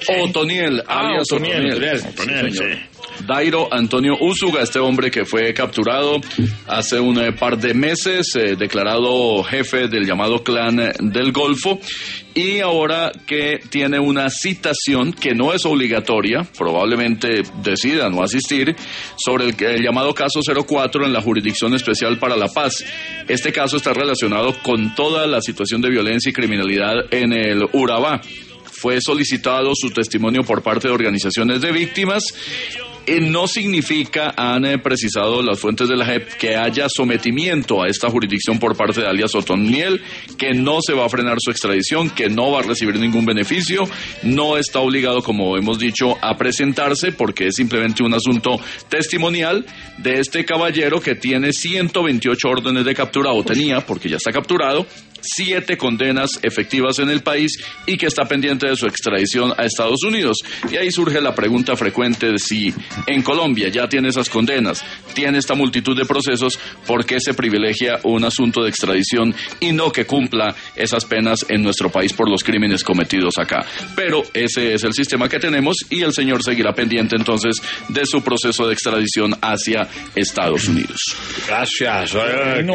Otoniel, alias Otoniel. Sí. Dairo Antonio Úsuga, este hombre que fue capturado hace un par de meses, declarado jefe del llamado Clan del Golfo, y ahora que tiene una citación que no es obligatoria, probablemente decida no asistir, sobre el llamado caso 04 en la Jurisdicción Especial para la Paz. Este caso está relacionado con toda la situación de violencia y criminalidad en el Urabá. Fue solicitado su testimonio por parte de organizaciones de víctimas. No significa, han precisado las fuentes de la JEP, que haya sometimiento a esta jurisdicción por parte de alias Otoniel, que no se va a frenar su extradición, que no va a recibir ningún beneficio, no está obligado, como hemos dicho, a presentarse, porque es simplemente un asunto testimonial de este caballero que tiene 128 órdenes de captura, o tenía, porque ya está capturado, 7 condenas efectivas en el país y que está pendiente de su extradición a Estados Unidos. Y ahí surge la pregunta frecuente de si en Colombia ya tiene esas condenas, tiene esta multitud de procesos, ¿por qué se privilegia un asunto de extradición y no que cumpla esas penas en nuestro país por los crímenes cometidos acá? Pero ese es el sistema que tenemos y el señor seguirá pendiente entonces de su proceso de extradición hacia Estados Unidos. Gracias.